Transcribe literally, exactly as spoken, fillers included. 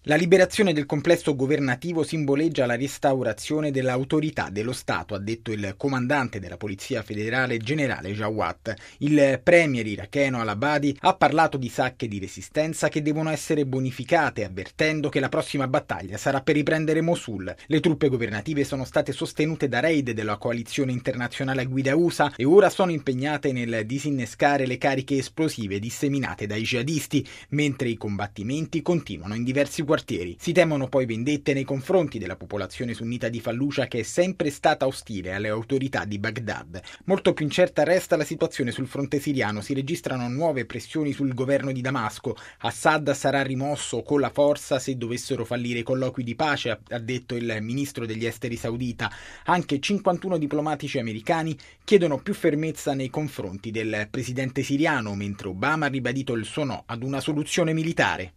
La liberazione del complesso governativo simboleggia la restaurazione dell'autorità dello Stato, ha detto il comandante della Polizia Federale generale Jawad. Il premier iracheno al-Abadi ha parlato di sacche di resistenza che devono essere bonificate, avvertendo che la prossima battaglia sarà per riprendere Mosul. Le truppe governative sono state sostenute da raid della coalizione internazionale a guida U S A e ora sono impegnate nel disinnescare le cariche esplosive disseminate dai jihadisti, mentre i combattimenti continuano in diversi quartieri. Si temono poi vendette nei confronti della popolazione sunnita di Fallujah, che è sempre stata ostile alle autorità di Baghdad. Molto più incerta resta la situazione sul fronte siriano. Si registrano nuove pressioni sul governo di Damasco. Assad sarà rimosso con la forza se dovessero fallire i colloqui di pace, ha detto il ministro degli esteri saudita. Anche cinquantuno diplomatici americani chiedono più fermezza nei confronti del presidente siriano, mentre Obama ha ribadito il suo no ad una soluzione militare.